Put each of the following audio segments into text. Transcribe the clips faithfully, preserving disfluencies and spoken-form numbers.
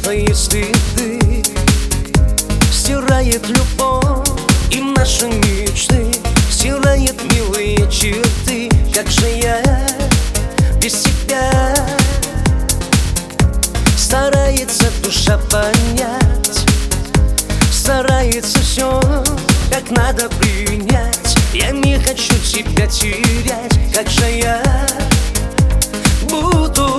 место, если ты стирает любовь и наши мечты, стирает милые черты. Как же я без тебя? Старается душа понять, старается все как надо принять. Я не хочу тебя терять. Как же я буду?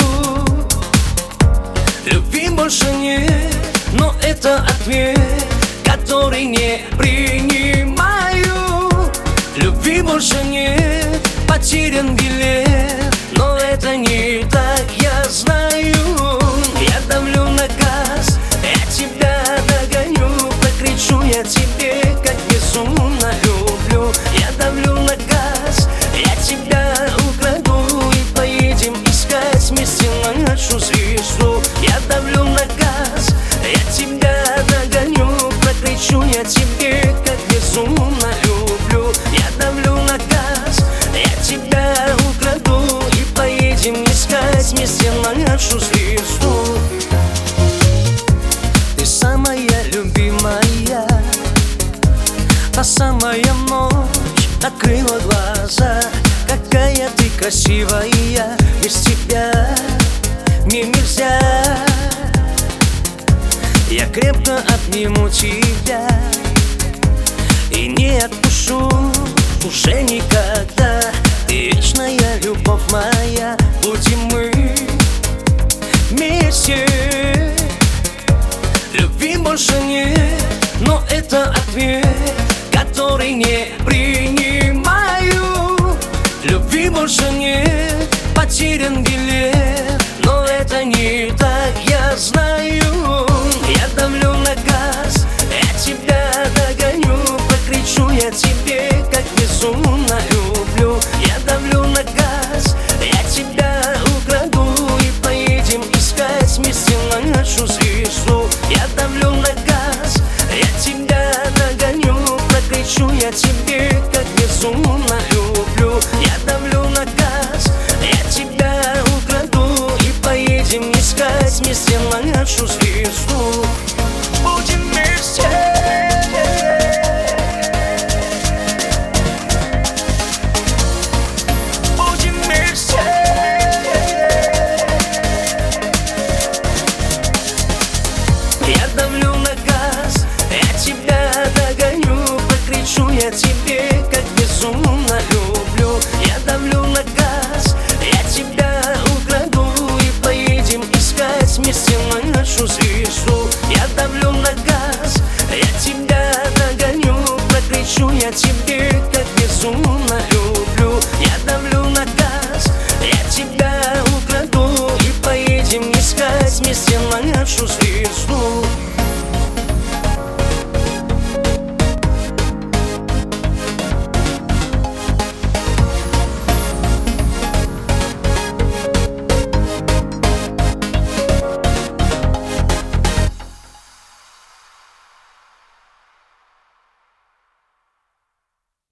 Любви больше нет, но это ответ, который не принимаю. Любви больше нет, потерян билет, но это не так, я знаю. Я давлю на газ, я тебя догоню, прокричу я тебе, как безумно люблю. Я давлю на газ, я тебя украду и поедем искать вместе нашу звезду. Я давлю на газ, я тебя догоню, прокричу я тебе, как безумно люблю. Я давлю на газ, я тебя украду и поедем искать вместе нашу звезду. Ты самая любимая, та самая ночь открыла глаза. Какая ты красивая, без тебя мне нельзя. Я крепко обниму тебя и не отпущу уже никогда. Ты вечная любовь моя, будем мы вместе. Любви больше нет, но это ответ, который не принимаю. Любви больше нет, потерян билет, но это не так, я знаю. Я давлю на газ, я тебя догоню, прокричу я тебе, как безумно люблю. Я давлю на газ, я тебя украду и поедем искать вместе нашу звезду. Я давлю на газ, я тебя догоню, прокричу я тебе, как безумно люблю. Я давлю на газ, я тебя украду и поедем искать вместе нашу звезду. Будем вместе. Будем вместе. Я давлю на газ, я тебя догоню, прокричу я тебе, как безумно люблю. Я давлю на газ, я тебя украду и поедем искать вместе нашу звезду. Я давлю на газ, я тебя догоню, прокричу я тебе,